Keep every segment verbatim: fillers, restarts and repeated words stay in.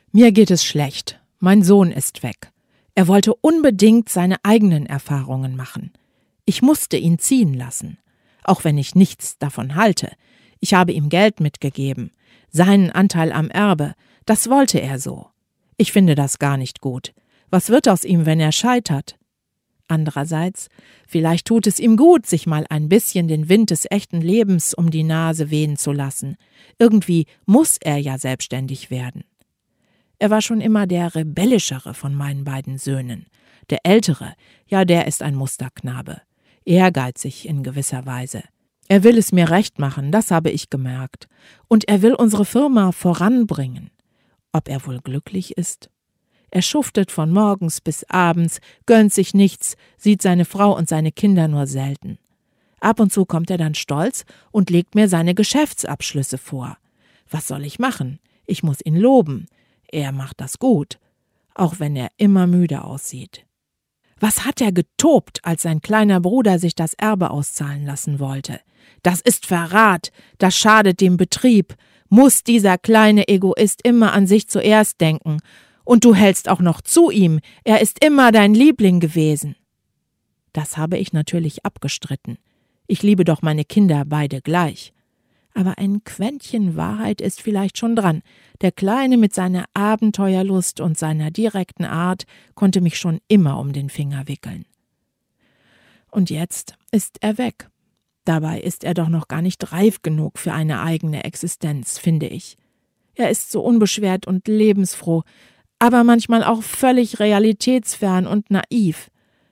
Mir geht es schlecht. Mein Sohn ist weg. Er wollte unbedingt seine eigenen Erfahrungen machen. Ich musste ihn ziehen lassen, auch wenn ich nichts davon halte. Ich habe ihm Geld mitgegeben, seinen Anteil am Erbe, das wollte er so. Ich finde das gar nicht gut. Was wird aus ihm, wenn er scheitert? Andererseits, vielleicht tut es ihm gut, sich mal ein bisschen den Wind des echten Lebens um die Nase wehen zu lassen. Irgendwie muss er ja selbstständig werden. Er war schon immer der rebellischere von meinen beiden Söhnen. Der Ältere, ja, der ist ein Musterknabe. Ehrgeizig in gewisser Weise. Er will es mir recht machen, das habe ich gemerkt. Und er will unsere Firma voranbringen. Ob er wohl glücklich ist? Er schuftet von morgens bis abends, gönnt sich nichts, sieht seine Frau und seine Kinder nur selten. Ab und zu kommt er dann stolz und legt mir seine Geschäftsabschlüsse vor. Was soll ich machen? Ich muss ihn loben. Er macht das gut, auch wenn er immer müde aussieht. Was hat er getobt, als sein kleiner Bruder sich das Erbe auszahlen lassen wollte? Das ist Verrat, das schadet dem Betrieb. Muss dieser kleine Egoist immer an sich zuerst denken? Und du hältst auch noch zu ihm, er ist immer dein Liebling gewesen. Das habe ich natürlich abgestritten. Ich liebe doch meine Kinder beide gleich. Aber ein Quäntchen Wahrheit ist vielleicht schon dran. Der Kleine mit seiner Abenteuerlust und seiner direkten Art konnte mich schon immer um den Finger wickeln. Und jetzt ist er weg. Dabei ist er doch noch gar nicht reif genug für eine eigene Existenz, finde ich. Er ist so unbeschwert und lebensfroh, aber manchmal auch völlig realitätsfern und naiv.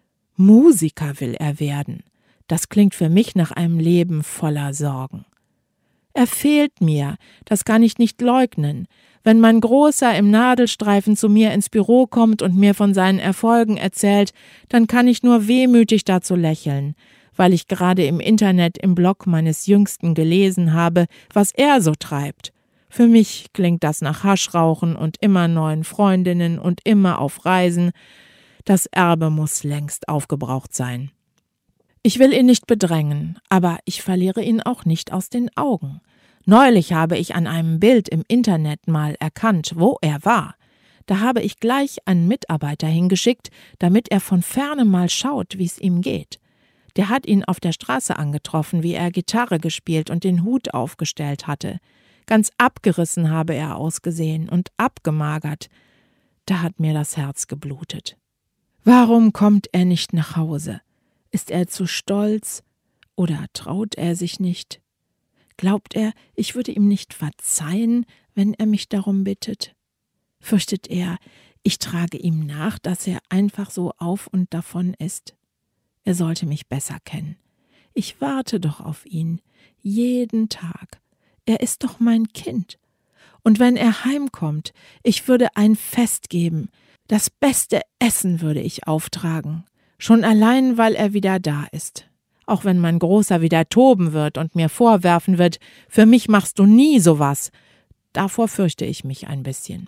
Musiker will er werden. Das klingt für mich nach einem Leben voller Sorgen. Er fehlt mir, das kann ich nicht leugnen. Wenn mein Großer im Nadelstreifen zu mir ins Büro kommt und mir von seinen Erfolgen erzählt, dann kann ich nur wehmütig dazu lächeln, weil ich gerade im Internet im Blog meines Jüngsten gelesen habe, was er so treibt. Für mich klingt das nach Haschrauchen und immer neuen Freundinnen und immer auf Reisen. Das Erbe muss längst aufgebraucht sein. Ich will ihn nicht bedrängen, aber ich verliere ihn auch nicht aus den Augen. Neulich habe ich an einem Bild im Internet mal erkannt, wo er war. Da habe ich gleich einen Mitarbeiter hingeschickt, damit er von ferne mal schaut, wie es ihm geht. Der hat ihn auf der Straße angetroffen, wie er Gitarre gespielt und den Hut aufgestellt hatte. Ganz abgerissen habe er ausgesehen und abgemagert. Da hat mir das Herz geblutet. Warum kommt er nicht nach Hause? Ist er zu stolz oder traut er sich nicht? Glaubt er, ich würde ihm nicht verzeihen, wenn er mich darum bittet? Fürchtet er, ich trage ihm nach, dass er einfach so auf und davon ist? Er sollte mich besser kennen. Ich warte doch auf ihn, jeden Tag. Er ist doch mein Kind. Und wenn er heimkommt, ich würde ein Fest geben. Das beste Essen würde ich auftragen. Schon allein, weil er wieder da ist. Auch wenn mein Großer wieder toben wird und mir vorwerfen wird, für mich machst du nie sowas. Davor fürchte ich mich ein bisschen.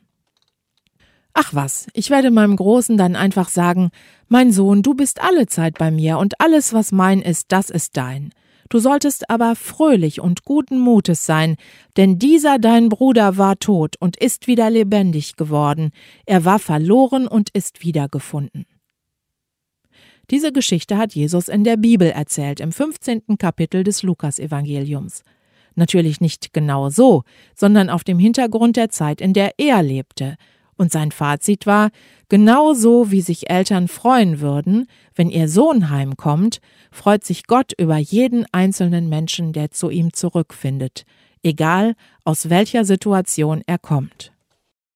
Ach was, ich werde meinem Großen dann einfach sagen, mein Sohn, du bist alle Zeit bei mir und alles, was mein ist, das ist dein. Du solltest aber fröhlich und guten Mutes sein, denn dieser dein Bruder war tot und ist wieder lebendig geworden. Er war verloren und ist wiedergefunden. Diese Geschichte hat Jesus in der Bibel erzählt, im fünfzehnten Kapitel des Lukas-Evangeliums. Natürlich nicht genau so, sondern auf dem Hintergrund der Zeit, in der er lebte. Und sein Fazit war, genau so wie sich Eltern freuen würden, wenn ihr Sohn heimkommt, freut sich Gott über jeden einzelnen Menschen, der zu ihm zurückfindet, egal aus welcher Situation er kommt.